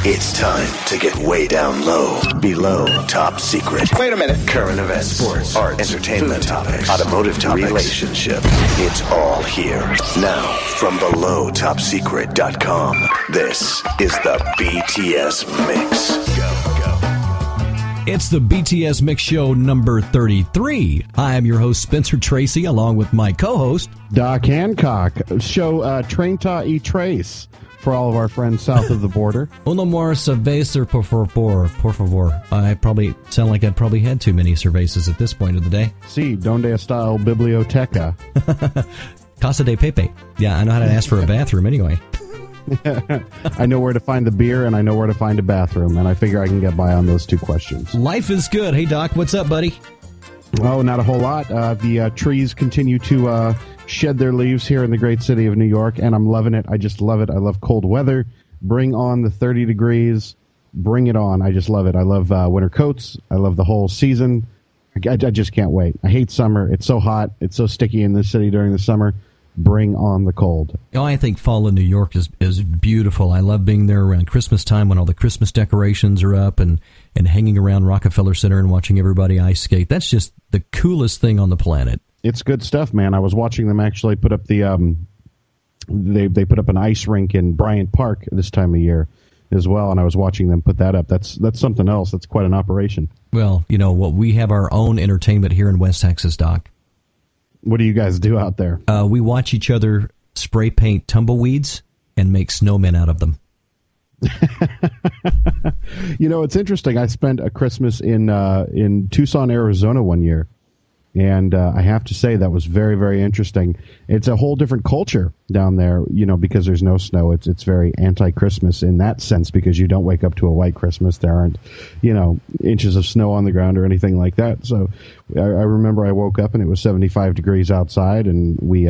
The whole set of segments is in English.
It's time to get way down low, below top secret. Wait a minute. Current events, sports, art, entertainment topics, automotive topics, relationship. It's all here. Now, from belowtopsecret.com, this is the BTS Mix. It's the BTS Mix Show number 33. I am your host, Spencer Tracy, along with my co-host, Doc Hancock. Show Train Ta y Trace for all of our friends south of the border. Uno more cerveza, por favor. I probably sound like I'd probably had too many cervezas at this point of the day. Sí, donde está el biblioteca? Casa de Pepe. Yeah, I know how to ask for a bathroom anyway. I know where to find the beer, and I know where to find a bathroom, and I figure I can get by on those two questions. Life is good. Hey, Doc, what's up, buddy? Oh, not a whole lot. The trees continue to shed their leaves here in the great city of New York, and I'm loving it. I just love it. I love cold weather. Bring on the 30 degrees. Bring it on. I just love it. I love winter coats. I love the whole season. I just can't wait. I hate summer. It's so hot. It's so sticky in this city during the summer. Bring on the cold. Oh, I think fall in New York is beautiful. I love being there around Christmas time when all the Christmas decorations are up and hanging around Rockefeller Center and watching everybody ice skate. That's just the coolest thing on the planet. It's good stuff, man. I was watching them actually put up the they put up an ice rink in Bryant Park this time of year as well, and I was watching them put that up. That's something else. That's quite an operation. Well, you know what? We have our own entertainment here in West Texas, Doc. What do you guys do out there? We watch each other spray paint tumbleweeds and make snowmen out of them. You know, it's interesting. I spent a Christmas in Tucson, Arizona one year, and I have to say that was very, very interesting. It's a whole different culture down there, you know, because there's no snow. It's very anti-Christmas in that sense because you don't wake up to a white Christmas. There aren't, you know, inches of snow on the ground or anything like that. So I remember I woke up and it was 75 degrees outside, and we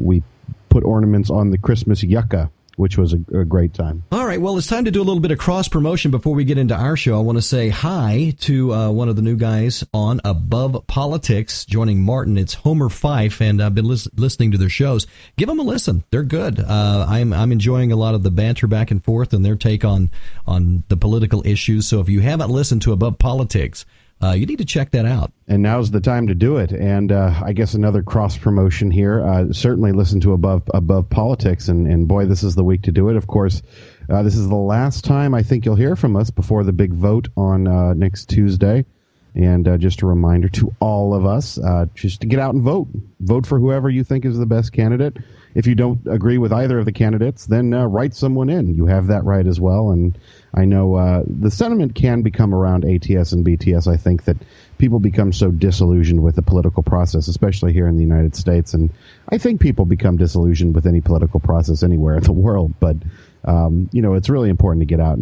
put ornaments on the Christmas yucca, which was a great time. All right, well, it's time to do a little bit of cross-promotion before we get into our show. I want to say hi to one of the new guys on Above Politics, joining Martin. It's Homer Fife, and I've been listening to their shows. Give them a listen. They're good. I'm enjoying a lot of the banter back and forth and their take on the political issues. So if you haven't listened to Above Politics, you need to check that out. And now's the time to do it. And I guess another cross-promotion here. Certainly listen to Above Politics. And boy, this is the week to do it. Of course, this is the last time I think you'll hear from us before the big vote on next Tuesday. And just a reminder to all of us, just to get out and vote. Vote for whoever you think is the best candidate. If you don't agree with either of the candidates, then write someone in. You have that right as well. And I know the sentiment can become around ATS and BTS. I think that people become so disillusioned with the political process, especially here in the United States. And I think people become disillusioned with any political process anywhere in the world. But, you know, it's really important to get out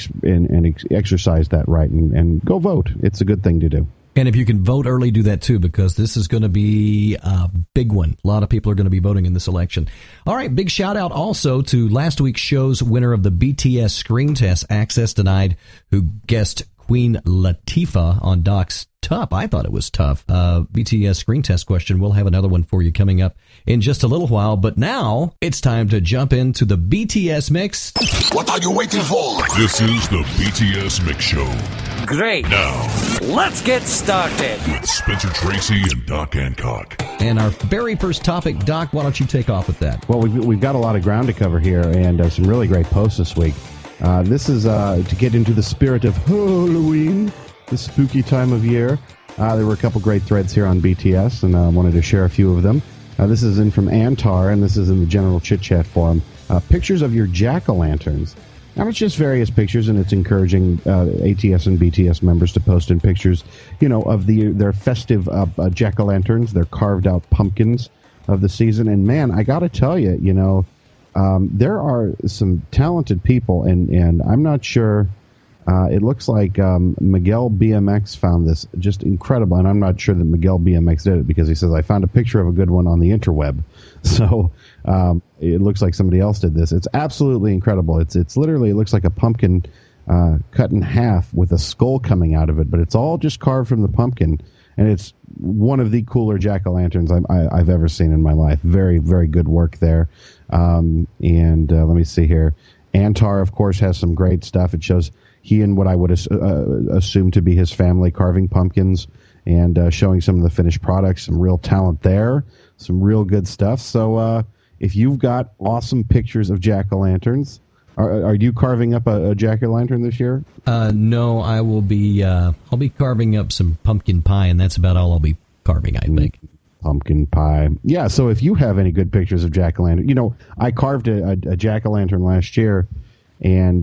and exercise that right and go vote. It's a good thing to do. And if you can vote early, do that too, because this is going to be a big one. A lot of people are going to be voting in this election. All right, big shout out also to last week's show's winner of the BTS screen test, Access Denied, who guessed Queen Latifah on Doc's Tough. I thought it was tough. BTS screen test question. We'll have another one for you coming up in just a little while. But now it's time to jump into the BTS Mix. What are you waiting for? This is the BTS Mix Show. Great. Now, let's get started. With Spencer Tracy and Doc Hancock. And our very first topic, Doc, why don't you take off with that? Well, we've got a lot of ground to cover here and some really great posts this week. This is to get into the spirit of Halloween, the spooky time of year. There were a couple great threads here on BTS, and I wanted to share a few of them. This is in from Antar, and this is in the general chit-chat forum. Pictures of your jack-o'-lanterns. Now, it's just various pictures, and it's encouraging ATS and BTS members to post in pictures, you know, of their festive jack-o'-lanterns, their carved-out pumpkins of the season. And, man, I got to tell you, you know, there are some talented people, and I'm not sure. It looks like Miguel BMX found this just incredible, and I'm not sure that Miguel BMX did it because he says, I found a picture of a good one on the interweb. So it looks like somebody else did this. It's absolutely incredible. It's literally, it looks like a pumpkin cut in half with a skull coming out of it, but it's all just carved from the pumpkin. And it's one of the cooler jack-o'-lanterns I've ever seen in my life. Very, very good work there. And let me see here. Antar, of course, has some great stuff. It shows he and what I would assume to be his family carving pumpkins and showing some of the finished products. Some real talent there, some real good stuff. So if you've got awesome pictures of jack-o'-lanterns, are you carving up a jack-o'-lantern this year? No, I will be. I'll be carving up some pumpkin pie, and that's about all I'll be carving, I think. Pumpkin pie. Yeah, so if you have any good pictures of jack-o'-lantern, I carved a jack-o'-lantern last year, and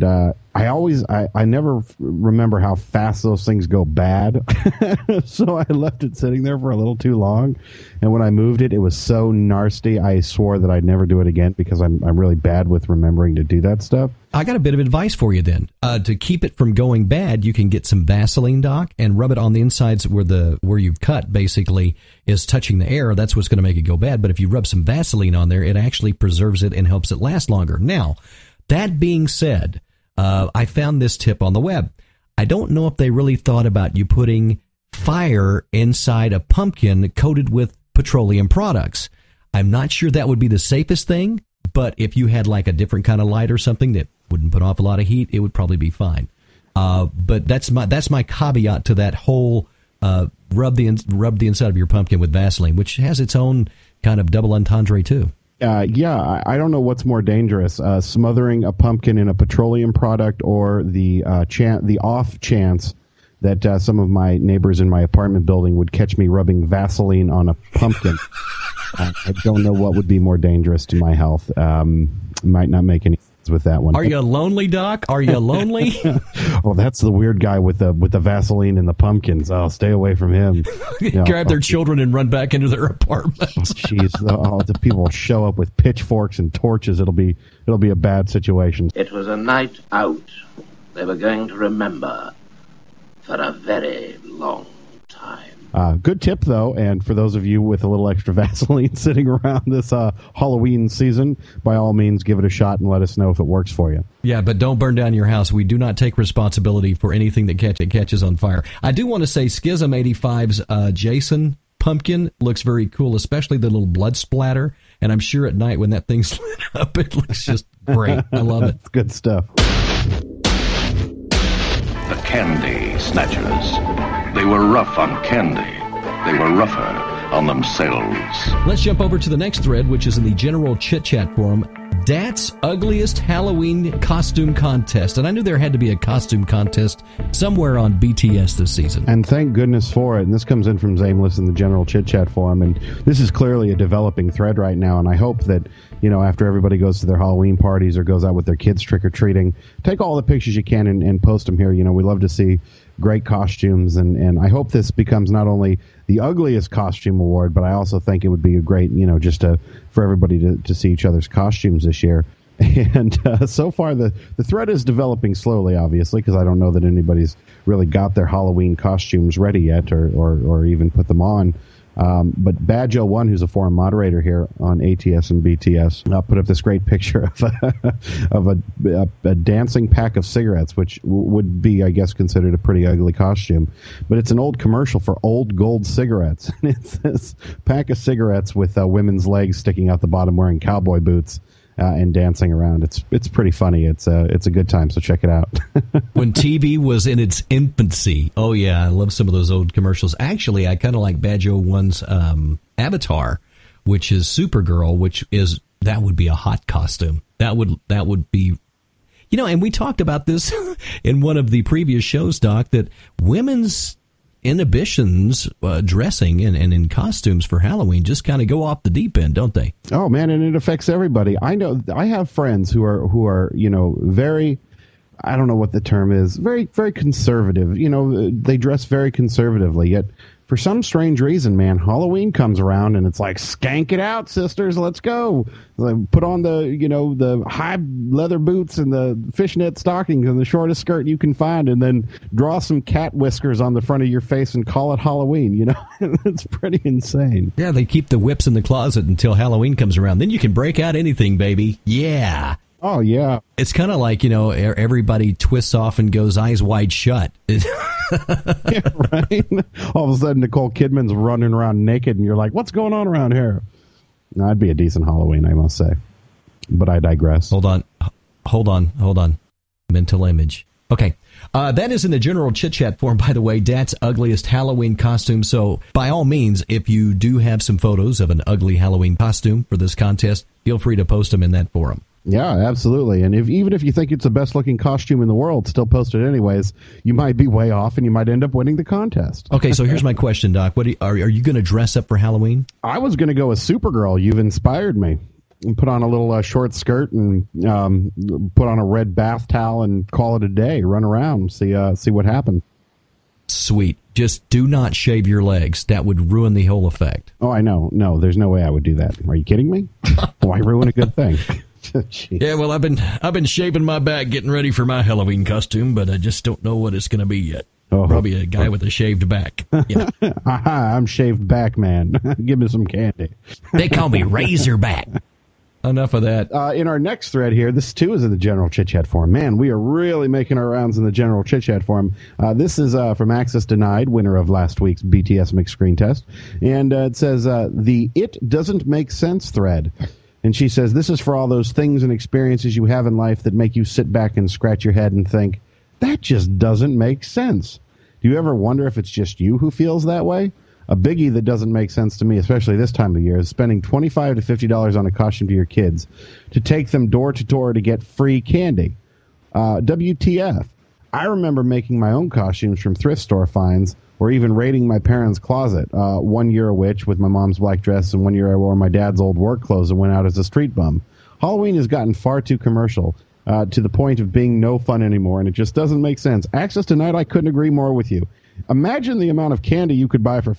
I never remember how fast those things go bad. So I left it sitting there for a little too long, and when I moved it, it was so nasty, I swore that I'd never do it again because I'm really bad with remembering to do that stuff. I got a bit of advice for you then. To keep it from going bad, you can get some Vaseline, Doc, and rub it on the insides where you've cut, basically, is touching the air. That's what's going to make it go bad. But if you rub some Vaseline on there, it actually preserves it and helps it last longer. Now, that being said, I found this tip on the web. I don't know if they really thought about you putting fire inside a pumpkin coated with petroleum products. I'm not sure that would be the safest thing, but if you had like a different kind of light or something that wouldn't put off a lot of heat, it would probably be fine. But that's my caveat to that whole rub the inside of your pumpkin with Vaseline, which has its own kind of double entendre too. Yeah, I don't know what's more dangerous, smothering a pumpkin in a petroleum product or the off chance that some of my neighbors in my apartment building would catch me rubbing Vaseline on a pumpkin. I don't know what would be more dangerous to my health. Might not make any sense with that one. Are you lonely, Doc? Are you lonely? Oh, that's the weird guy with the Vaseline and the pumpkins. I'll stay away from him. Grab their children and run back into their apartment. Jeez, the people will show up with pitchforks and torches. It'll be a bad situation. It was a night out they were going to remember for a very long time. Good tip, though, and for those of you with a little extra Vaseline sitting around this Halloween season, by all means, give it a shot and let us know if it works for you. Yeah, but don't burn down your house. We do not take responsibility for anything that catches on fire. I do want to say Schism 85's Jason pumpkin looks very cool, especially the little blood splatter, and I'm sure at night when that thing's lit up, it looks just great. I love it. It's good stuff. The Candy Snatchers. They were rough on candy. They were rougher on themselves. Let's jump over to the next thread, which is in the general chit-chat forum. Dat's Ugliest Halloween Costume Contest. And I knew there had to be a costume contest somewhere on BTS this season. And thank goodness for it. And this comes in from Zameless in the general chit-chat forum. And this is clearly a developing thread right now. And I hope that, after everybody goes to their Halloween parties or goes out with their kids trick-or-treating, take all the pictures you can and post them here. We love to see great costumes. And I hope this becomes not only the ugliest costume award, but I also think it would be a great, for everybody to see each other's costumes this year. And so far, the thread is developing slowly, obviously, because I don't know that anybody's really got their Halloween costumes ready yet or even put them on. But Badjo1, who's a forum moderator here on ATS and BTS, put up this great picture of a dancing pack of cigarettes, which would be, I guess, considered a pretty ugly costume. But it's an old commercial for Old Gold cigarettes. And it's this pack of cigarettes with women's legs sticking out the bottom wearing cowboy boots. And dancing around. It's pretty funny. It's a good time, so check it out. When TV was in its infancy. Oh, yeah, I love some of those old commercials. Actually, I kind of like Badjo1's Avatar, which is Supergirl, that would be a hot costume. That would be... and we talked about this in one of the previous shows, Doc, that women's inhibitions dressing and in costumes for Halloween just kind of go off the deep end, don't they? Oh man, and it affects everybody. I know I have friends who are very, I don't know what the term is, very very conservative. They dress very conservatively, yet for some strange reason, man, Halloween comes around and it's like, skank it out, sisters, let's go. Like, put on the high leather boots and the fishnet stockings and the shortest skirt you can find, and then draw some cat whiskers on the front of your face and call it Halloween. It's pretty insane. Yeah, they keep the whips in the closet until Halloween comes around. Then you can break out anything, baby. Yeah. Oh, yeah. It's kind of like, everybody twists off and goes eyes wide shut. Yeah, right? All of a sudden, Nicole Kidman's running around naked, and you're like, what's going on around here? No, that'd be a decent Halloween, I must say. But I digress. Hold on. hold on. Mental image. Okay. That is in the general chit-chat form, by the way, Dad's ugliest Halloween costume. So, by all means, if you do have some photos of an ugly Halloween costume for this contest, feel free to post them in that forum. Yeah, absolutely. And even if you think it's the best-looking costume in the world, still post it anyways, you might be way off and you might end up winning the contest. Okay, so here's my question, Doc. What are you going to dress up for Halloween? I was going to go with Supergirl. You've inspired me. And put on a little short skirt and put on a red bath towel and call it a day. Run around, see what happens. Sweet. Just do not shave your legs. That would ruin the whole effect. Oh, I know. No, there's no way I would do that. Are you kidding me? Why ruin a good thing? Yeah, well, I've been shaving my back, getting ready for my Halloween costume, but I just don't know what it's going to be yet. Oh, probably a guy with a shaved back. You know. I'm shaved back, man. Give me some candy. They call me Razorback. Enough of that. In our next thread here, this too is in the general chit-chat forum. Man, we are really making our rounds in the general chit-chat forum. This is from Access Denied, winner of last week's BTS Mixed Screen Test. And it says, the It Doesn't Make Sense thread. And she says, this is for all those things and experiences you have in life that make you sit back and scratch your head and think, that just doesn't make sense. Do you ever wonder if it's just you who feels that way? A biggie that doesn't make sense to me, especially this time of year, is spending $25 to $50 on a costume to your kids to take them door to door to get free candy. WTF. I remember making my own costumes from thrift store finds or even raiding my parents' closet. 1 year a witch with my mom's black dress, and 1 year I wore my dad's old work clothes and went out as a street bum. Halloween has gotten far too commercial to the point of being no fun anymore, and it just doesn't make sense. Access Tonight, I couldn't agree more with you. Imagine the amount of candy you could buy for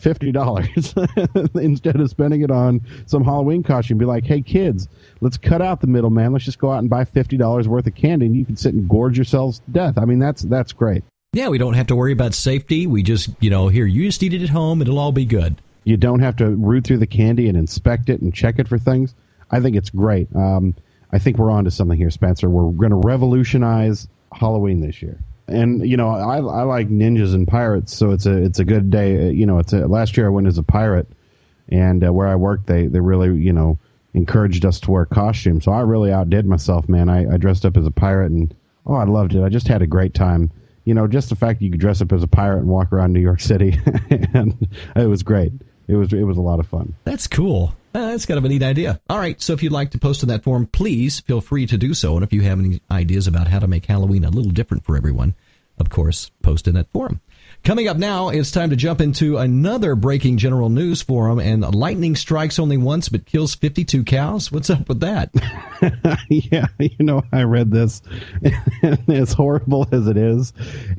$50 instead of spending it on some Halloween costume. Be like, hey, kids, let's cut out the middleman. Let's just go out and buy $50 worth of candy, and you can sit and gorge yourselves to death. I mean, that's great. Yeah, we don't have to worry about safety. We just, here, you just eat it at home. It'll all be good. You don't have to root through the candy and inspect it and check it for things. I think it's great. I think we're on to something here, Spencer. We're going to revolutionize Halloween this year. And, I like ninjas and pirates, so it's a good day. Last year I went as a pirate, and where I worked, they really, encouraged us to wear costumes. So I really outdid myself, man. I dressed up as a pirate, and, I loved it. I just had a great time. Just the fact that you could dress up as a pirate and walk around New York City, and it was great. It was a lot of fun. That's cool. That's kind of a neat idea. All right, so if you'd like to post in that forum, please feel free to do so. And if you have any ideas about how to make Halloween a little different for everyone, of course, post in that forum. Coming up now, it's time to jump into another breaking general news forum, and lightning strikes only once but kills 52 cows. What's up with that? Yeah, I read this. As horrible as it is,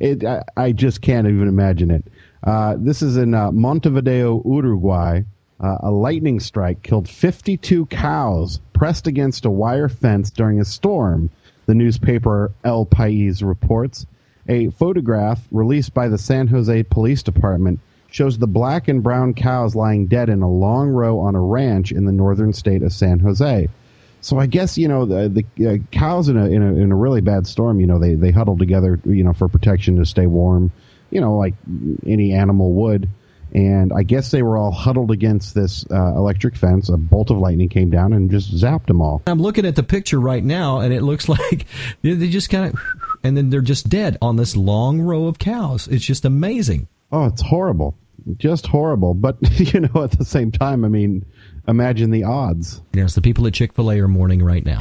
I just can't even imagine it. This is in Montevideo, Uruguay. A lightning strike killed 52 cows pressed against a wire fence during a storm, the newspaper El País reports. A photograph released by the San Jose Police Department shows the black and brown cows lying dead in a long row on a ranch in the northern state of San Jose. So I guess, the cows in a really bad storm, they huddle together, for protection to stay warm, like any animal would. And I guess they were all huddled against this electric fence. A bolt of lightning came down and just zapped them all. I'm looking at the picture right now, and it looks like they just kind of, and then they're just dead on this long row of cows. It's just amazing. Oh, it's horrible. Just horrible. But, at the same time, I mean, imagine the odds. Yes, the people at Chick-fil-A are mourning right now.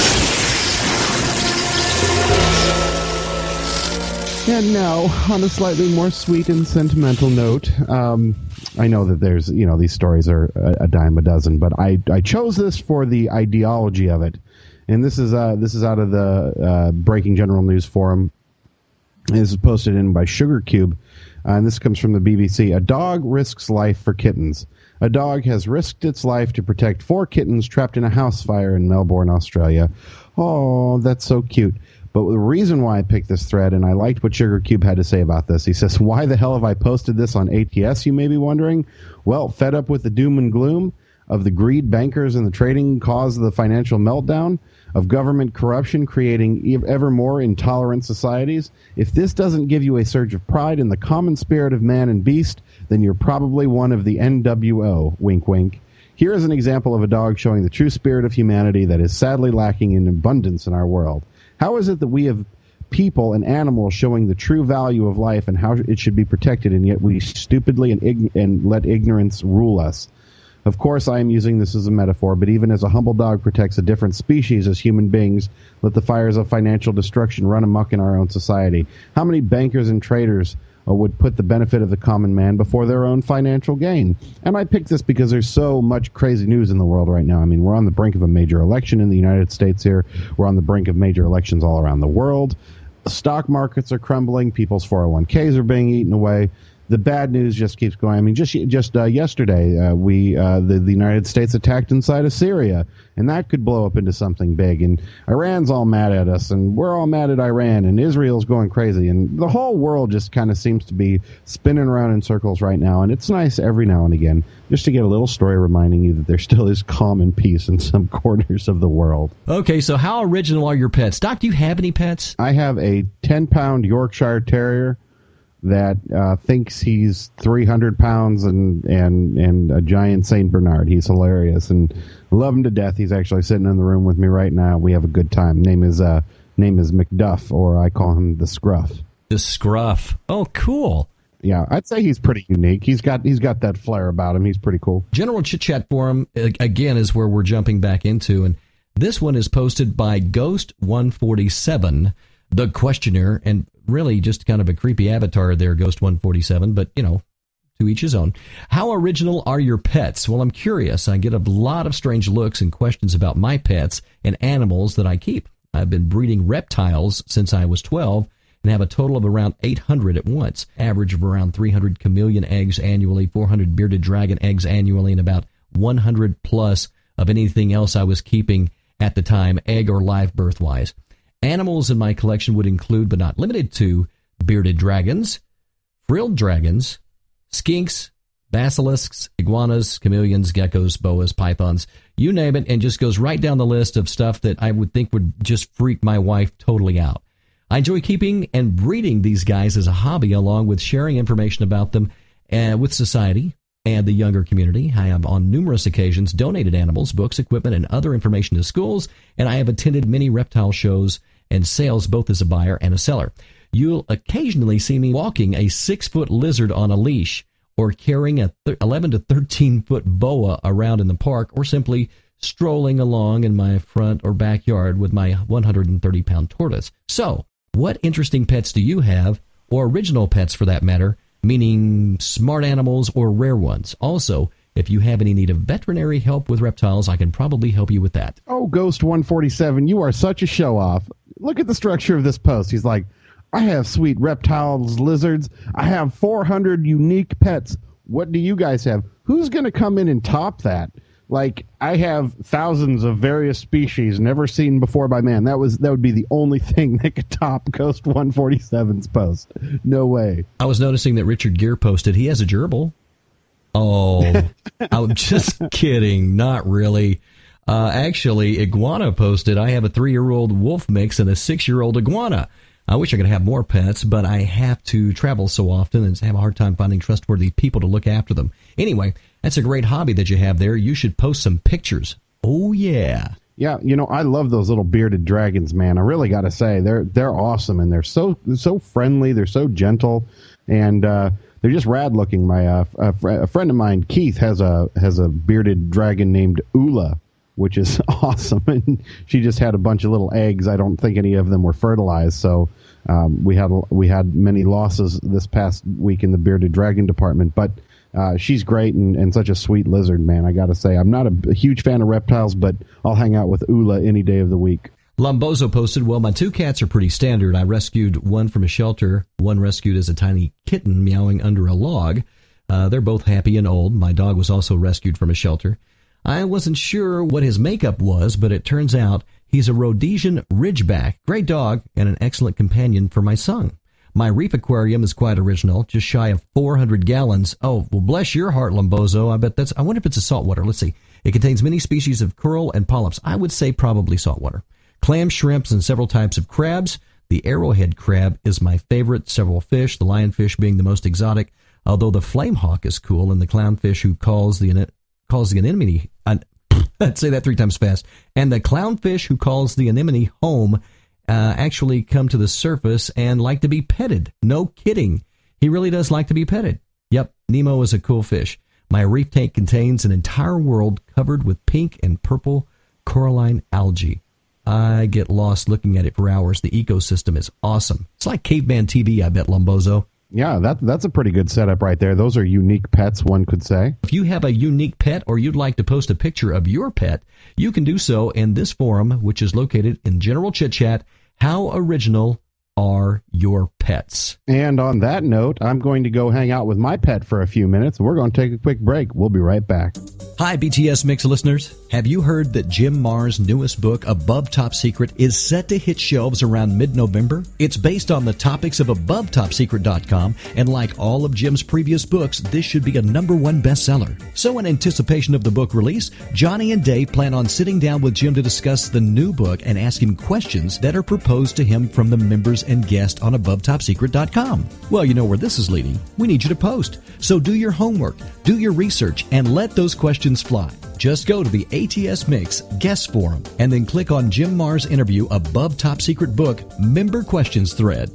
And now, on a slightly more sweet and sentimental note, I know that there's, these stories are a dime a dozen, but I chose this for the ideology of it. And this is out of the Breaking General News Forum. This is posted in by Sugar Cube, and this comes from the BBC. A dog risks life for kittens. A dog has risked its life to protect 4 kittens trapped in a house fire in Melbourne, Australia. Oh, that's so cute. But the reason why I picked this thread, and I liked what Sugar Cube had to say about this, he says, why the hell have I posted this on ATS, you may be wondering? Well, fed up with the doom and gloom of the greed bankers and the trading cause of the financial meltdown, of government corruption creating ever more intolerant societies. If this doesn't give you a surge of pride in the common spirit of man and beast, then you're probably one of the NWO, wink wink. Here is an example of a dog showing the true spirit of humanity that is sadly lacking in abundance in our world. How is it that we have people and animals showing the true value of life and how it should be protected, and yet we stupidly and let ignorance rule us? Of course, I am using this as a metaphor, but even as a humble dog protects a different species as human beings, let the fires of financial destruction run amok in our own society. How many bankers and traders would put the benefit of the common man before their own financial gain? And I picked this because there's so much crazy news in the world right now. I mean, we're on the brink of a major election in the United States here. We're on the brink of major elections all around the world. Stock markets are crumbling. People's 401ks are being eaten away. The bad news just keeps going. I mean, just yesterday, the United States attacked inside of Syria, and that could blow up into something big. And Iran's all mad at us, and we're all mad at Iran, and Israel's going crazy. And the whole world just kind of seems to be spinning around in circles right now. And it's nice every now and again just to get a little story reminding you that there still is calm and peace in some corners of the world. Okay, so how original are your pets? Doc, do you have any pets? I have a 10-pound Yorkshire Terrier that thinks he's 300 pounds and a giant Saint Bernard. He's hilarious, and I love him to death. He's actually sitting in the room with me right now. We have a good time. Name is McDuff, or I call him the Scruff. The Scruff. Oh, cool. Yeah, I'd say he's pretty unique. He's got that flair about him. He's pretty cool. General Chit Chat Forum, again, is where we're jumping back into, and this one is posted by Ghost147, the questioner, and really just kind of a creepy avatar there, Ghost147, but, to each his own. How original are your pets? Well, I'm curious. I get a lot of strange looks and questions about my pets and animals that I keep. I've been breeding reptiles since I was 12 and have a total of around 800 at once. Average of around 300 chameleon eggs annually, 400 bearded dragon eggs annually, and about 100 plus of anything else I was keeping at the time, egg or live birth-wise. Animals in my collection would include, but not limited to, bearded dragons, frilled dragons, skinks, basilisks, iguanas, chameleons, geckos, boas, pythons, you name it, and just goes right down the list of stuff that I would think would just freak my wife totally out. I enjoy keeping and breeding these guys as a hobby, along with sharing information about them with society and the younger community. I have on numerous occasions donated animals, books, equipment, and other information to schools, and I have attended many reptile shows and sales both as a buyer and a seller. You'll occasionally see me walking a 6-foot lizard on a leash, or carrying a 11 to 13-foot boa around in the park, or simply strolling along in my front or backyard with my 130-pound tortoise. So, what interesting pets do you have, or original pets for that matter, meaning smart animals or rare ones? Also, if you have any need of veterinary help with reptiles, I can probably help you with that. Oh, Ghost147, you are such a show-off. Look at the structure of this post. He's like, I have sweet reptiles, lizards. I have 400 unique pets. What do you guys have? Who's going to come in and top that? Like, I have thousands of various species never seen before by man. That would be the only thing that could top Ghost147's post. No way. I was noticing that Richard Gere posted he has a gerbil. Oh, I'm just kidding. Not really. Actually, Iguana posted, I have a 3-year-old wolf mix and a 6-year-old iguana. I wish I could have more pets, but I have to travel so often and have a hard time finding trustworthy people to look after them. Anyway, that's a great hobby that you have there. You should post some pictures. Oh, yeah. Yeah, I love those little bearded dragons, man. I really got to say, they're awesome, and they're so friendly. They're so gentle, and they're just rad looking. My a friend of mine, Keith, has a bearded dragon named Ula, which is awesome. And she just had a bunch of little eggs. I don't think any of them were fertilized. So we had many losses this past week in the bearded dragon department. But she's great and such a sweet lizard, man. I got to say, I'm not a huge fan of reptiles, but I'll hang out with Ula any day of the week. Lumbozo posted, well, my 2 cats are pretty standard. I rescued one from a shelter, one rescued as a tiny kitten meowing under a log. They're both happy and old. My dog was also rescued from a shelter. I wasn't sure what his makeup was, but it turns out he's a Rhodesian Ridgeback. Great dog and an excellent companion for my son. My reef aquarium is quite original, just shy of 400 gallons. Oh, well, bless your heart, Lumbozo. I wonder if it's a saltwater. Let's see. It contains many species of coral and polyps. I would say probably saltwater. Clam, shrimps, and several types of crabs. The arrowhead crab is my favorite. Several fish, the lionfish being the most exotic, although the flame hawk is cool, and the clownfish who calls the anemone. I'd say that 3 times fast. And the clownfish who calls the anemone home actually come to the surface and like to be petted. No kidding. He really does like to be petted. Yep, Nemo is a cool fish. My reef tank contains an entire world covered with pink and purple coralline algae. I get lost looking at it for hours. The ecosystem is awesome. It's like caveman TV, I bet, Lumbozo. Yeah, that's a pretty good setup right there. Those are unique pets, one could say. If you have a unique pet or you'd like to post a picture of your pet, you can do so in this forum, which is located in General Chit Chat. How original are your pets? And on that note, I'm going to go hang out with my pet for a few minutes. We're going to take a quick break. We'll be right back. Hi, BTS Mix listeners. Have you heard that Jim Marr's newest book, Above Top Secret, is set to hit shelves around mid-November? It's based on the topics of AboveTopSecret.com, and like all of Jim's previous books, this should be a #1 bestseller. So in anticipation of the book release, Johnny and Dave plan on sitting down with Jim to discuss the new book and ask him questions that are proposed to him from the members and guests on AboveTopSecret.com. Well, you know where this is leading. We need you to post. So do your homework, do your research, and let those questions fly. Just go to the ATS Mix Guest Forum and then click on Jim Marr's interview Above Top Secret Book Member Questions thread.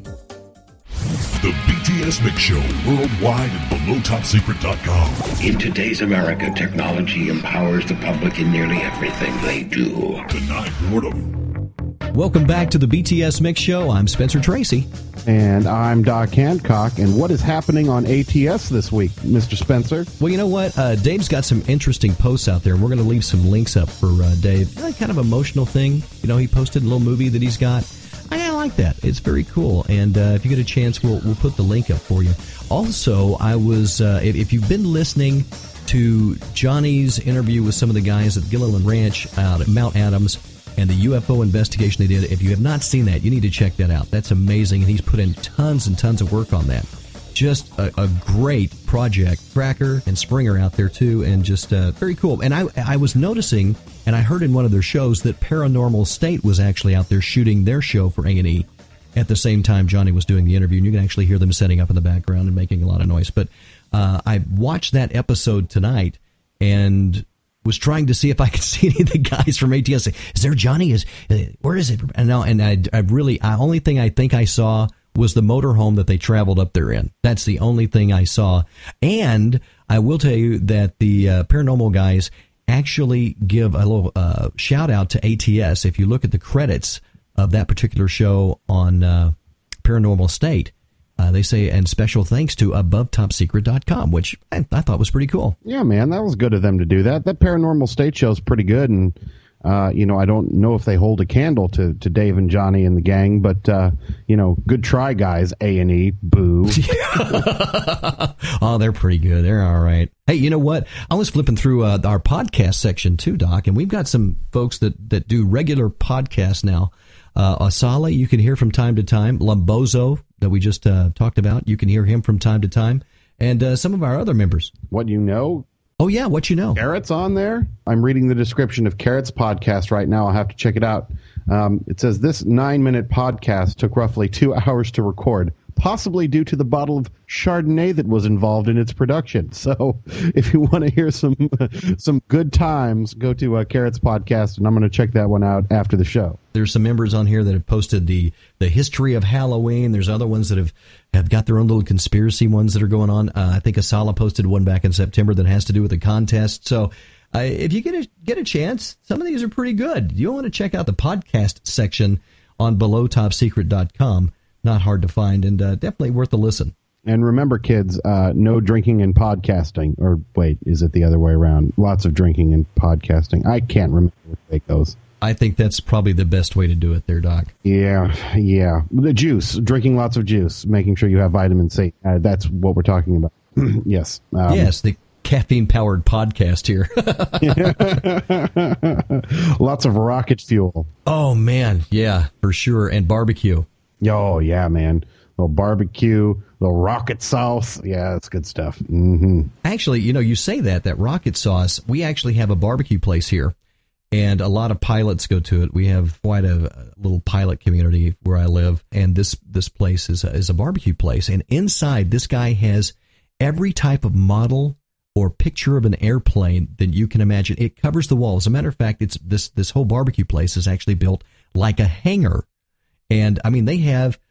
The BTS Mix Show, worldwide at BelowTopSecret.com. In today's America, technology empowers the public in nearly everything they do. Tonight, boredom. Welcome back to the BTS Mix Show. I'm Spencer Tracy. And I'm Doc Hancock. And what is happening on ATS this week, Mr. Spencer? Well, you know what? Dave's got some interesting posts out there, and we're going to leave some links up for Dave. Kind of emotional thing. You know, he posted a little movie that he's got. I like that. It's very cool. And if you get a chance, we'll put the link up for you. Also, I was, if you've been listening to Johnny's interview with some of the guys at Gilliland Ranch out at Mount Adams, and the UFO investigation they did, if you have not seen that, you need to check that out. That's amazing, and he's put in tons and tons of work on that. Just a great project. Cracker and Springer out there, too, and just very cool. And I was noticing, and I heard in one of their shows, that Paranormal State was actually out there shooting their show for A&E at the same time Johnny was doing the interview, and you can actually hear them setting up in the background and making a lot of noise. But I watched that episode tonight, and was trying to see if I could see any of the guys from ATS. Is there Johnny? Where is it? And only thing I think I saw was the motorhome that they traveled up there in. That's the only thing I saw. And I will tell you that the paranormal guys actually give a little shout out to ATS. If you look at the credits of that particular show on Paranormal State, they say, and special thanks to AboveTopSecret.com, which I thought was pretty cool. Yeah, man, that was good of them to do that. That Paranormal State show is pretty good, and I don't know if they hold a candle to Dave and Johnny and the gang, but good try, guys. A&E, boo. Oh, they're pretty good. They're all right. Hey, you know what? I was flipping through our podcast section too, Doc, and we've got some folks that do regular podcasts now. Asala, you can hear from time to time. Lumbozo, that we just talked about, you can hear him from time to time. And some of our other members. What you know? Oh, yeah, what you know. Carrot's on there. I'm reading the description of Carrot's podcast right now. I'll have to check it out. It says this 9-minute podcast took roughly 2 hours to record, possibly due to the bottle of Chardonnay that was involved in its production. So if you want to hear some good times, go to Carrot's podcast, and I'm going to check that one out after the show. There's some members on here that have posted the history of Halloween. There's other ones that have got their own little conspiracy ones that are going on. I think Asala posted one back in September that has to do with the contest. So if you get a chance, some of these are pretty good. You'll want to check out the podcast section on BelowTopSecret.com. Not hard to find, and definitely worth a listen. And remember, kids, no drinking and podcasting. Or wait, is it the other way around? Lots of drinking and podcasting. I can't remember what to take those. I think that's probably the best way to do it there, Doc. Yeah. The juice, drinking lots of juice, making sure you have vitamin C. That's what we're talking about. Yes. Yes, the caffeine-powered podcast here. Lots of rocket fuel. Oh, man. Yeah, for sure. And barbecue. Oh, yeah, man. Little barbecue, little rocket sauce. Yeah, that's good stuff. Mm-hmm. Actually, you say that rocket sauce, we actually have a barbecue place here. And a lot of pilots go to it. We have quite a little pilot community where I live, and this place is a barbecue place. And inside, this guy has every type of model or picture of an airplane that you can imagine. It covers the wall. As a matter of fact, it's this whole barbecue place is actually built like a hangar. And I mean, they have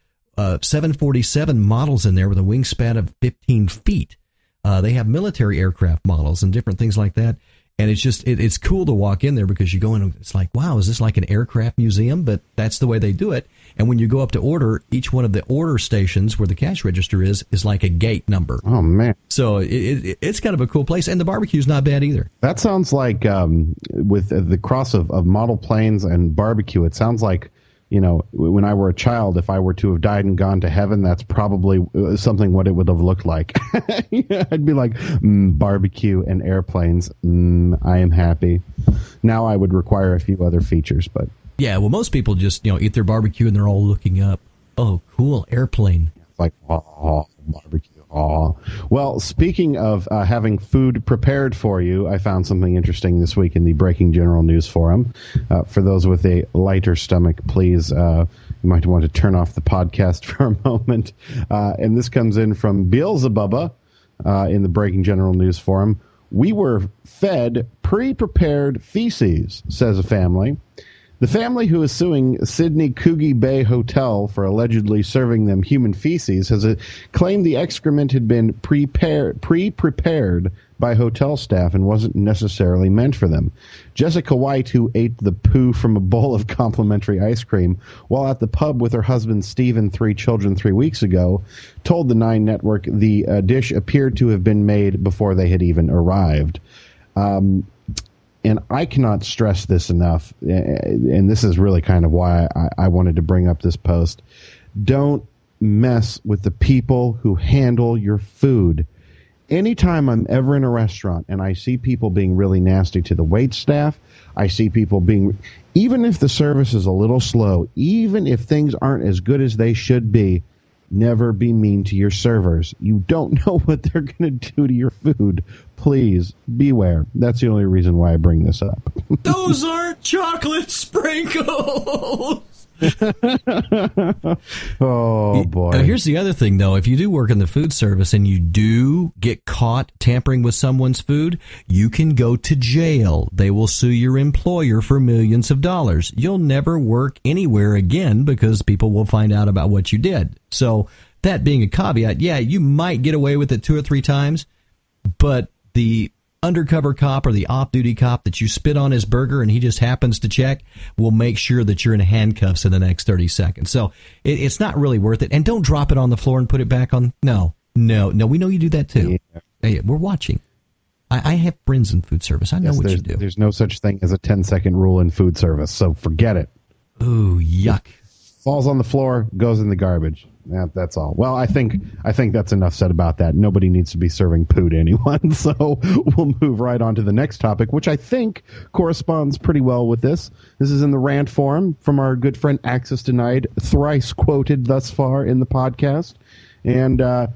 747 models in there with a wingspan of 15 feet. They have military aircraft models and different things like that. And it's just, it's cool to walk in there because you go in and it's like, wow, is this like an aircraft museum? But that's the way they do it. And when you go up to order, each one of the order stations where the cash register is like a gate number. Oh, man. So it's kind of a cool place. And the barbecue's not bad either. That sounds like, with the cross of model planes and barbecue, it sounds like, you know, when I were a child, if I were to have died and gone to heaven, that's probably something what it would have looked like. I'd be like, barbecue and airplanes. I am happy. Now I would require a few other features, but yeah. Well, most people just, you know, eat their barbecue and they're all looking up. Oh, cool, airplane. It's like, oh, barbecue. Oh, well, speaking of having food prepared for you, I found something interesting this week in the Breaking General News Forum. For those with a lighter stomach, please, you might want to turn off the podcast for a moment. And this comes in from Beelzebubba in the Breaking General News Forum. We were fed pre-prepared feces, says a family. The family who is suing Sydney Coogee Bay Hotel for allegedly serving them human feces has claimed the excrement had been pre-prepared by hotel staff and wasn't necessarily meant for them. Jessica White, who ate the poo from a bowl of complimentary ice cream while at the pub with her husband Steve and 3 children 3 weeks ago, told the Nine Network the dish appeared to have been made before they had even arrived. And I cannot stress this enough, and this is really kind of why I wanted to bring up this post. Don't mess with the people who handle your food. Anytime I'm ever in a restaurant and I see people being really nasty to the wait staff, I see people being, even if the service is a little slow, even if things aren't as good as they should be, never be mean to your servers. You don't know what they're going to do to your food. Please beware. That's the only reason why I bring this up. Those aren't chocolate sprinkles. Oh, boy. Now, here's the other thing, though. If you do work in the food service and you do get caught tampering with someone's food, you can go to jail. They will sue your employer for millions of dollars. You'll never work anywhere again because people will find out about what you did. So that being a caveat, yeah, you might get away with it 2 or 3 times, but the undercover cop or the off-duty cop that you spit on his burger and he just happens to check will make sure that you're in handcuffs in the next 30 seconds. So it's not really worth it. And don't drop it on the floor and put it back on. No. We know you do that too. Yeah. Hey, we're watching. I have friends in food service. I know what you do. There's no such thing as a 10-second rule in food service, so forget it. Ooh, yuck. Falls on the floor, goes in the garbage. Yeah, that's all. Well, I think that's enough said about that. Nobody needs to be serving poo to anyone. So we'll move right on to the next topic, which I think corresponds pretty well with this. This is in the rant forum from our good friend Access Denied, thrice quoted thus far in the podcast. And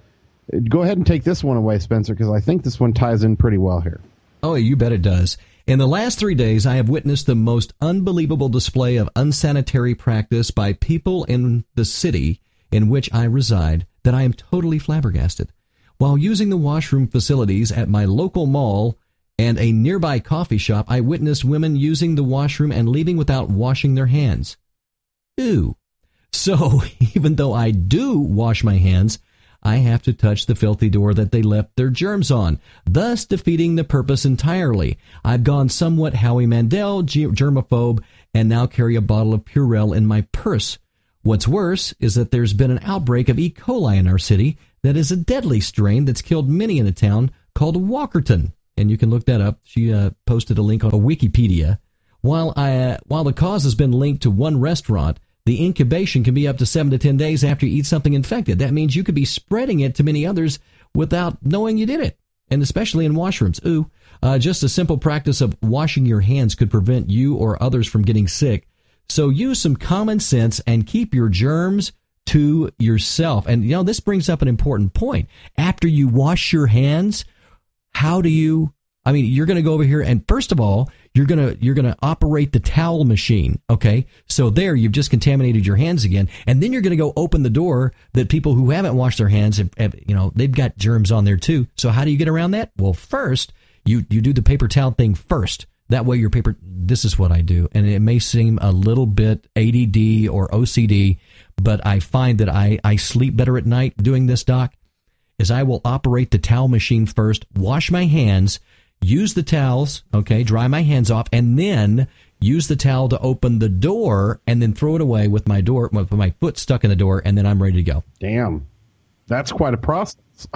go ahead and take this one away, Spencer, because I think this one ties in pretty well here. Oh, you bet it does. In the last 3 days, I have witnessed the most unbelievable display of unsanitary practice by people in the city in which I reside that I am totally flabbergasted. While using the washroom facilities at my local mall and a nearby coffee shop, I witnessed women using the washroom and leaving without washing their hands. Ew. So, even though I do wash my hands, I have to touch the filthy door that they left their germs on, thus defeating the purpose entirely. I've gone somewhat Howie Mandel, germaphobe, and now carry a bottle of Purell in my purse. What's worse is that there's been an outbreak of E. coli in our city that is a deadly strain that's killed many in the town called Walkerton. And you can look that up. She posted a link on Wikipedia. While the cause has been linked to one restaurant, the incubation can be up to 7 to 10 days after you eat something infected. That means you could be spreading it to many others without knowing you did it, and especially in washrooms. Ooh, just a simple practice of washing your hands could prevent you or others from getting sick. So use some common sense and keep your germs to yourself. And, you know, this brings up an important point. After you wash your hands, how do you... I mean, you're going to go over here and first of all, you're going to operate the towel machine. Okay. So there you've just contaminated your hands again. And then you're going to go open the door that people who haven't washed their hands have, you know, they've got germs on there too. So how do you get around that? Well, first you do the paper towel thing first. That way this is what I do. And it may seem a little bit ADD or OCD, but I find that I sleep better at night doing this, Doc, is I will operate the towel machine first, wash my hands, use the towels, okay, dry my hands off, and then use the towel to open the door, and then throw it away with my foot stuck in the door, and then I'm ready to go. Damn. That's quite a process.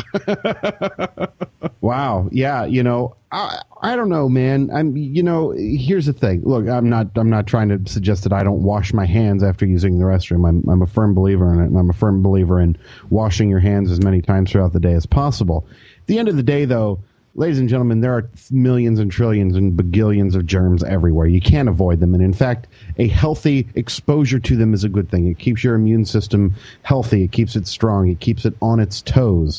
Wow. Yeah. I don't know, man. Here's the thing. Look, I'm not trying to suggest that I don't wash my hands after using the restroom. I'm a firm believer in it, and I'm a firm believer in washing your hands as many times throughout the day as possible. At the end of the day, though, ladies and gentlemen, there are millions and trillions and bagillions of germs everywhere. You can't avoid them. And in fact, a healthy exposure to them is a good thing. It keeps your immune system healthy. It keeps it strong. It keeps it on its toes.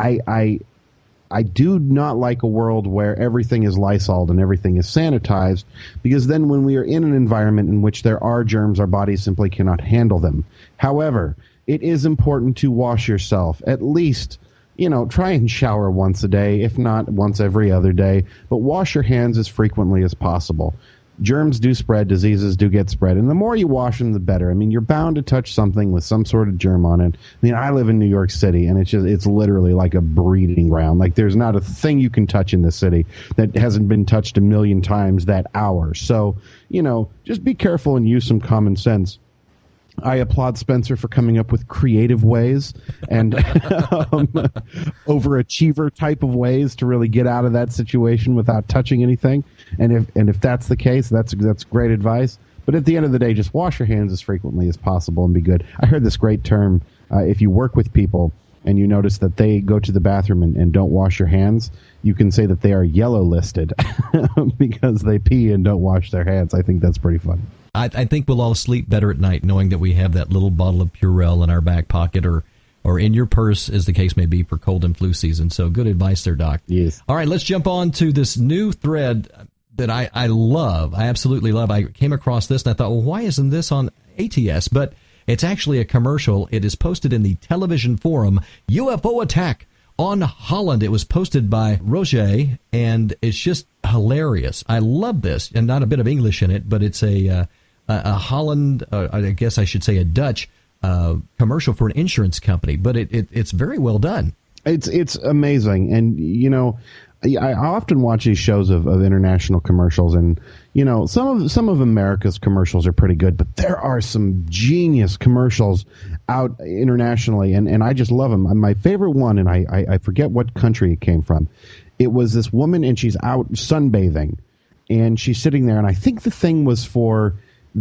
I do not like a world where everything is Lysoled and everything is sanitized, because then when we are in an environment in which there are germs, our bodies simply cannot handle them. However, it is important to wash yourself at least. Try and shower once a day, if not once every other day, but wash your hands as frequently as possible. Germs do spread, diseases do get spread, and the more you wash them, the better. I mean, you're bound to touch something with some sort of germ on it. I mean, I live in New York City, and it's literally like a breeding ground. Like, there's not a thing you can touch in this city that hasn't been touched a million times that hour. So, just be careful and use some common sense. I applaud Spencer for coming up with creative ways and overachiever type of ways to really get out of that situation without touching anything. And if that's the case, that's great advice. But at the end of the day, just wash your hands as frequently as possible and be good. I heard this great term. If you work with people and you notice that they go to the bathroom and don't wash your hands, you can say that they are yellow listed because they pee and don't wash their hands. I think that's pretty funny. I think we'll all sleep better at night knowing that we have that little bottle of Purell in our back pocket or in your purse, as the case may be, for cold and flu season. So good advice there, Doc. Yes. All right, let's jump on to this new thread that I love. I absolutely love. I came across this and I thought, well, why isn't this on ATS? But it's actually a commercial. It is posted in the television forum, UFO Attack on Holland. It was posted by Roger, and it's just hilarious. I love this, and not a bit of English in it, but it's a Holland, I guess I should say a Dutch commercial for an insurance company, but it's very well done. It's amazing, and I often watch these shows of international commercials, and some of America's commercials are pretty good, but there are some genius commercials out internationally, and I just love them. My favorite one, and I forget what country it came from. It was this woman, and she's out sunbathing, and she's sitting there, and I think the thing was for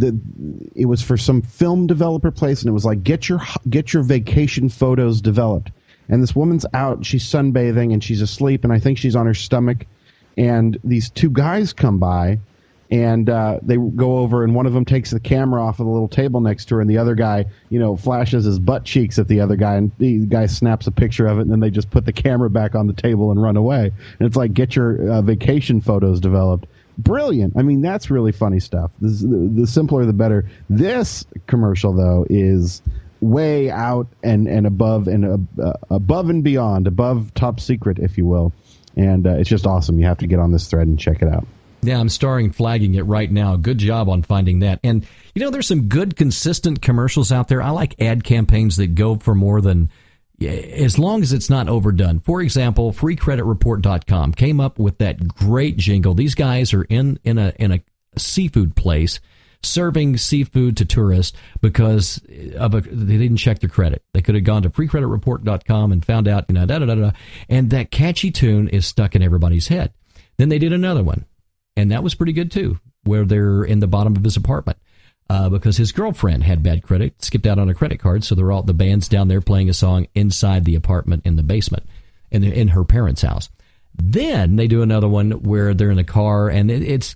some film developer place, and it was like, get your vacation photos developed. And this woman's out, she's sunbathing, and she's asleep, and I think she's on her stomach. And these two guys come by, and they go over, and one of them takes the camera off of the little table next to her, and the other guy, flashes his butt cheeks at the other guy, and the guy snaps a picture of it, and then they just put the camera back on the table and run away. And it's like, get your vacation photos developed. Brilliant. I mean, that's really funny stuff. The simpler, the better. This commercial, though, is way out and above and beyond, above top secret, if you will. And it's just awesome. You have to get on this thread and check it out. Yeah, I'm flagging it right now. Good job on finding that. And, there's some good, consistent commercials out there. I like ad campaigns that go for more than, as long as it's not overdone. For example, freecreditreport.com came up with that great jingle. These guys are in a seafood place serving seafood to tourists because they didn't check their credit. They could have gone to freecreditreport.com and found out, and that catchy tune is stuck in everybody's head. Then they did another one, and that was pretty good too, where they're in the bottom of his apartment because his girlfriend had bad credit, skipped out on a credit card, so the band's down there playing a song inside the apartment in the basement in her parents' house. Then they do another one where they're in a car, and it's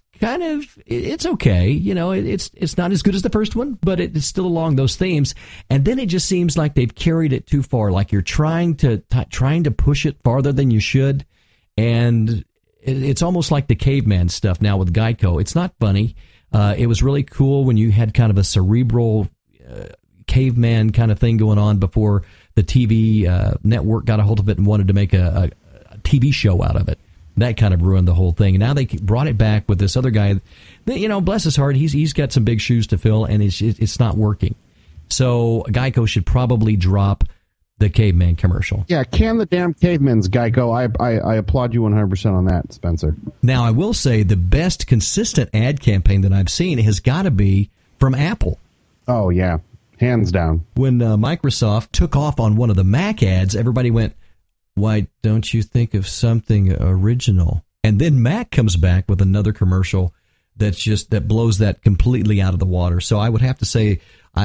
okay. It's not as good as the first one, but it's still along those themes. And then it just seems like they've carried it too far, like you're trying to push it farther than you should. And it's almost like the caveman stuff now with Geico. It's not funny. It was really cool when you had kind of a cerebral caveman kind of thing going on before the TV network got a hold of it and wanted to make a TV show out of it. That kind of ruined the whole thing. And now they brought it back with this other guy. Bless his heart, he's got some big shoes to fill, and it's not working. So Geico should probably drop the caveman commercial. Yeah, can the damn cavemen's, Geico. I applaud you 100% on that, Spencer. Now, I will say the best consistent ad campaign that I've seen has got to be from Apple. Oh, yeah. Hands down. When Microsoft took off on one of the Mac ads, everybody went, "Why don't you think of something original?" And then Mac comes back with another commercial that blows that completely out of the water. So I would have to say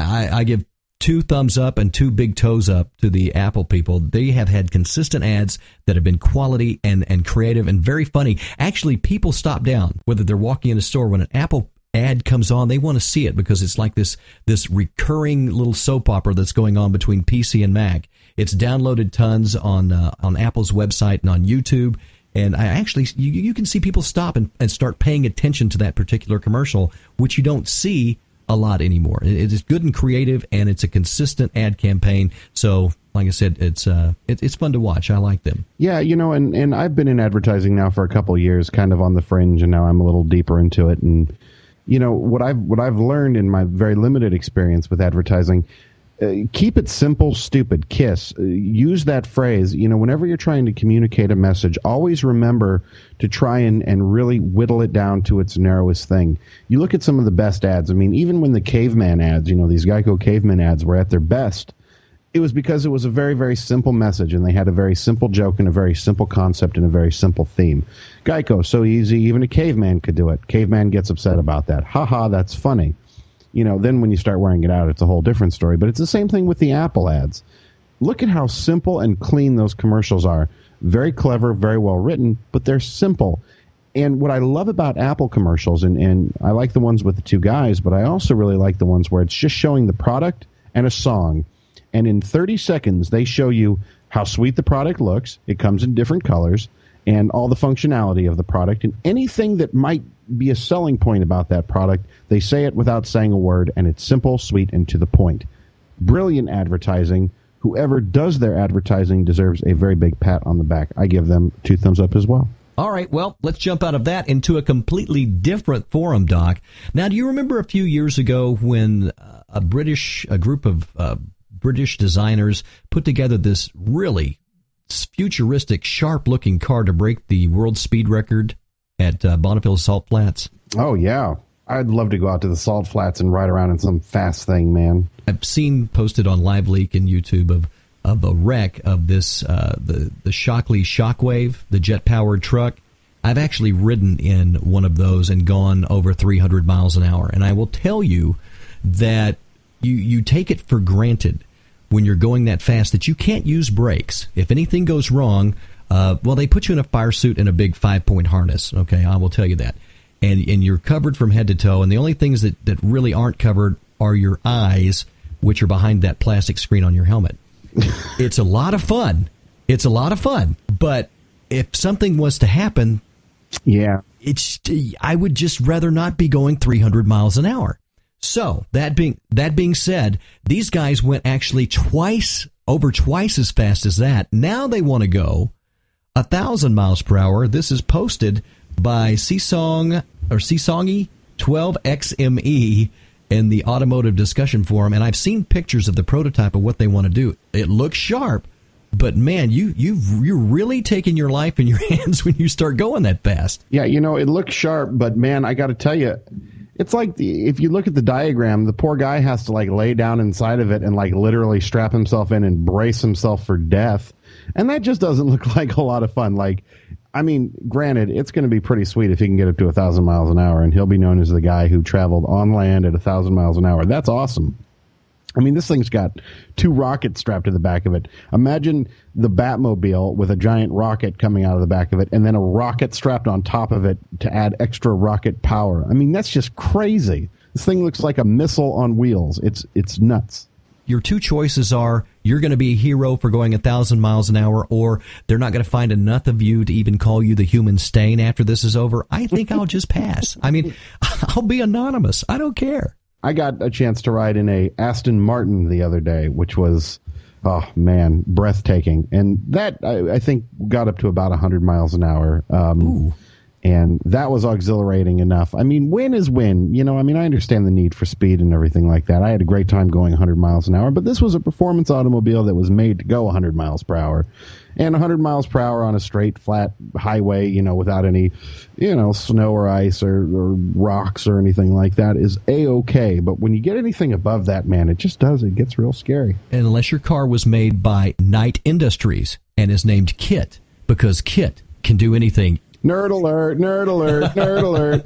I give 2 thumbs up and 2 big toes up to the Apple people. They have had consistent ads that have been quality and creative and very funny. Actually, people stop down, whether they're walking in a store, when an Apple ad comes on, they want to see it because it's like this recurring little soap opera that's going on between PC and Mac. It's downloaded tons on Apple's website and on YouTube. And I actually, you can see people stop and start paying attention to that particular commercial, which you don't see a lot anymore. It is good and creative, and it's a consistent ad campaign. So, like I said, it's fun to watch. I like them. Yeah, and I've been in advertising now for a couple of years, kind of on the fringe, and now I'm a little deeper into it. And what I've learned in my very limited experience with advertising. Keep it simple, stupid. KISS. Use that phrase. Whenever you're trying to communicate a message, always remember to try and really whittle it down to its narrowest thing. You look at some of the best ads. I mean, even when the caveman ads, these Geico caveman ads were at their best, it was because it was a very, very simple message, and they had a very simple joke and a very simple concept and a very simple theme. Geico, so easy, even a caveman could do it. Caveman gets upset about that. Ha, that's funny. Then when you start wearing it out, it's a whole different story. But it's the same thing with the Apple ads. Look at how simple and clean those commercials are. Very clever, very well written, but they're simple. And what I love about Apple commercials, and I like the ones with the 2 guys, but I also really like the ones where it's just showing the product and a song. And in 30 seconds, they show you how sweet the product looks. It comes in different colors, and all the functionality of the product, and anything that might be a selling point about that product. They say it without saying a word, and it's simple, sweet, and to the point. Brilliant advertising. Whoever does their advertising deserves a very big pat on the back. I give them 2 thumbs up as well. All right, well, let's jump out of that into a completely different forum, Doc. Now, do you remember a few years ago when a group of British designers put together this really futuristic, sharp-looking car to break the world speed record at Bonneville Salt Flats? Oh, yeah. I'd love to go out to the Salt Flats and ride around in some fast thing, man. I've seen posted on LiveLeak and YouTube of a wreck of this, the Shockley Shockwave, the jet-powered truck. I've actually ridden in one of those and gone over 300 miles an hour. And I will tell you that you take it for granted when you're going that fast that you can't use brakes. If anything goes wrong, they put you in a fire suit and a big 5-point harness. Okay, I will tell you that. And you're covered from head to toe. And the only things that really aren't covered are your eyes, which are behind that plastic screen on your helmet. It's a lot of fun. But if something was to happen, yeah, I would just rather not be going 300 miles an hour. So that being said, these guys went actually over twice as fast as that. Now they want to go 1,000 miles per hour. This is posted by Seesongy 12XME in the Automotive Discussion Forum, and I've seen pictures of the prototype of what they want to do. It looks sharp, but man, you're really taking your life in your hands when you start going that fast. Yeah, it looks sharp, but man, I got to tell you, it's like if you look at the diagram, the poor guy has to lay down inside of it and literally strap himself in and brace himself for death. And that just doesn't look like a lot of fun. Granted, it's going to be pretty sweet if he can get up to 1,000 miles an hour, and he'll be known as the guy who traveled on land at 1,000 miles an hour. That's awesome. I mean, this thing's got 2 rockets strapped to the back of it. Imagine the Batmobile with a giant rocket coming out of the back of it, and then a rocket strapped on top of it to add extra rocket power. I mean, that's just crazy. This thing looks like a missile on wheels. It's nuts. Your 2 choices are you're going to be a hero for going 1,000 miles an hour, or they're not going to find enough of you to even call you the human stain after this is over. I think I'll just pass. I mean, I'll be anonymous. I don't care. I got a chance to ride in a Aston Martin the other day, which was, oh man, breathtaking. And that, I think, got up to about 100 miles an hour. And that was exhilarating enough. I mean, win is win. You know, I mean, I understand the need for speed and everything like that. I had a great time going 100 miles an hour, but this was a performance automobile that was made to go 100 miles per hour. And 100 miles per hour on a straight, flat highway, you know, without any, you know, snow or ice or rocks or anything like that is A-okay. But when you get anything above that, man, it gets real scary. And unless your car was made by Knight Industries and is named KITT, because KITT can do anything. Nerd alert, nerd alert, nerd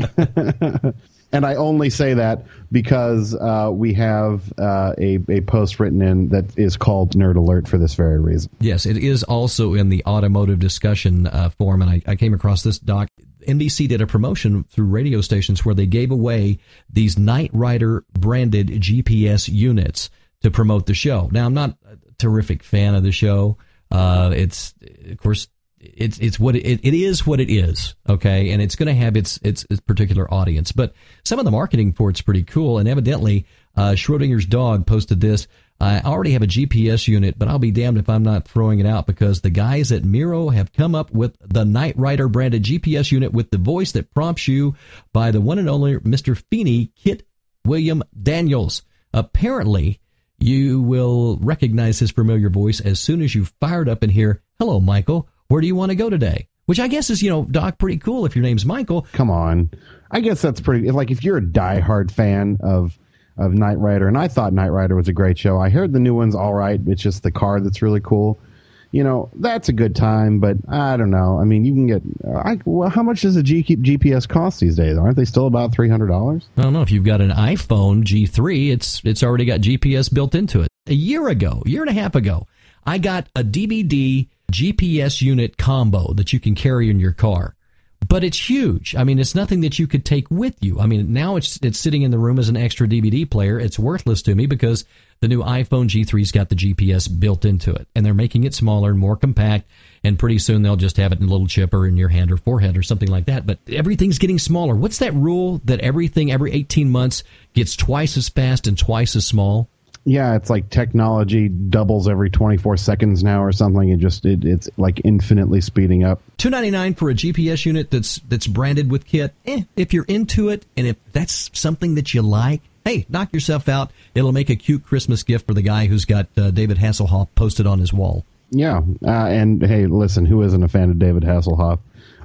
alert. And I only say that because we have a post written in that is called Nerd Alert for this very reason. Yes, it is also in the automotive discussion forum, and I came across this, Doc. NBC did a promotion through radio stations where they gave away these Knight Rider branded GPS units to promote the show. Now, I'm not a terrific fan of the show. It's, of course, it's what it is what it is, okay, and it's going to have its particular audience. But some of the marketing for it's pretty cool, and evidently Schrodinger's dog posted this. I already have a GPS unit, but I'll be damned if I'm not throwing it out because the guys at Miro have come up with the Knight Rider branded GPS unit with the voice that prompts you by the one and only Mr. Feeney, Kit William Daniels. Apparently, you will recognize his familiar voice as soon as you fire it up and hear, "Hello, Michael. Where do you want to go today?" Which I guess is, you know, Doc, pretty cool if your name's Michael. Come on. I guess that's pretty, like, if you're a diehard fan of Knight Rider, and I thought Knight Rider was a great show. I heard the new one's all right. It's just the car that's really cool. You know, that's a good time, but I don't know. I mean, you can get, well, how much does a GPS cost these days? Aren't they still about $300? I don't know. If you've got an iPhone G3, it's already got GPS built into it. A year and a half ago, I got a DVD GPS unit combo that you can carry in your car. But it's huge. I mean, it's nothing that you could take with you. I mean, now it's sitting in the room as an extra DVD player. It's worthless to me because the new iPhone G3's got the GPS built into it. And they're making it smaller and more compact. And pretty soon they'll just have it in a little chip or in your hand or forehead or something like that. But everything's getting smaller. What's that rule that everything every 18 months gets twice as fast and twice as small? Yeah, it's like technology doubles every 24 seconds now or something. It's like infinitely speeding up. $299 for a GPS unit that's branded with KITT. If you're into it and if that's something that you like, hey, knock yourself out. It'll make a cute Christmas gift for the guy who's got David Hasselhoff posted on his wall. Yeah, and hey, listen, who isn't a fan of David Hasselhoff?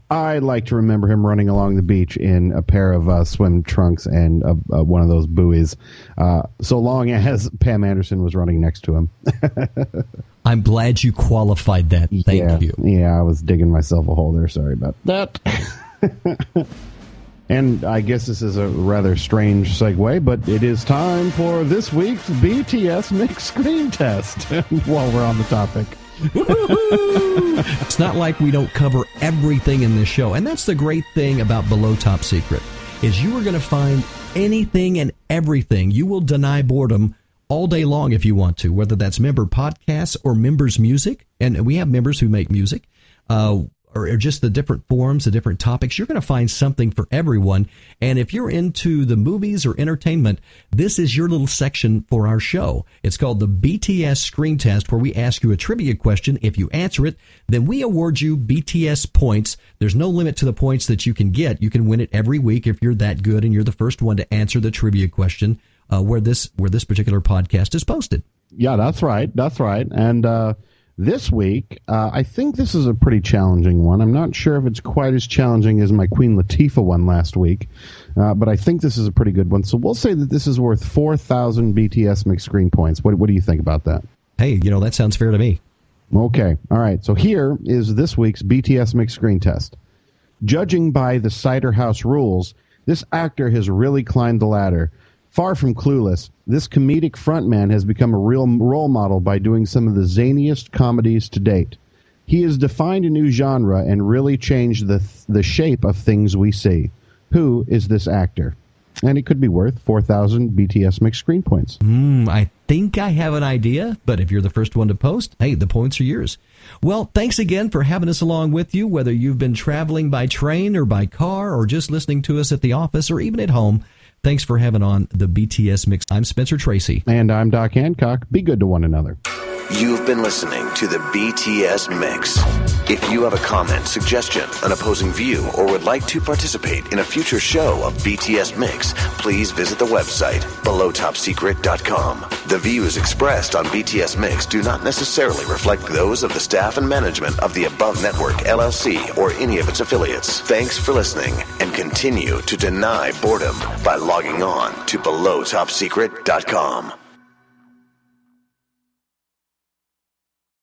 I like to remember him running along the beach in a pair of swim trunks and one of those buoys, so long as Pam Anderson was running next to him. I'm glad you qualified that. Thank you. Yeah, I was digging myself a hole there. Sorry about that. And I guess this is a rather strange segue, but it is time for this week's BTS Mixed Screen Test while we're on the topic. It's not like we don't cover everything in this show. And that's the great thing about Below Top Secret, is you are going to find anything and everything. You will deny boredom all day long if you want to, whether that's member podcasts or members music. And we have members who make music, or just the different forums, the different topics. You're going to find something for everyone. And if you're into the movies or entertainment, this is your little section for our show. It's called the BTS Screen Test, where we ask you a trivia question. If you answer it, then we award you BTS points. There's no limit to the points that you can get. You can win it every week if you're that good and you're the first one to answer the trivia question where this particular podcast is posted. Yeah, that's right. That's right. And this week, I think this is a pretty challenging one. I'm not sure if it's quite as challenging as my Queen Latifah one last week, but I think this is a pretty good one. So we'll say that this is worth 4,000 BTS Mixed Screen points. What do you think about that? Hey, that sounds fair to me. Okay. All right. So here is this week's BTS Mixed Screen Test. Judging by the Cider House rules, this actor has really climbed the ladder. Far from clueless, this comedic frontman has become a real role model by doing some of the zaniest comedies to date. He has defined a new genre and really changed the shape of things we see. Who is this actor? And it could be worth 4,000 BTS Mixed Screen points. I think I have an idea, but if you're the first one to post, hey, the points are yours. Well, thanks again for having us along with you, whether you've been traveling by train or by car or just listening to us at the office or even at home. Thanks for having on the BTS Mix. I'm Spencer Tracy. And I'm Doc Hancock. Be good to one another. You've been listening to the BTS Mix. If you have a comment, suggestion, an opposing view, or would like to participate in a future show of BTS Mix, please visit the website belowtopsecret.com. The views expressed on BTS Mix do not necessarily reflect those of the staff and management of the Above Network, LLC, or any of its affiliates. Thanks for listening, and continue to deny boredom by logging on to belowtopsecret.com.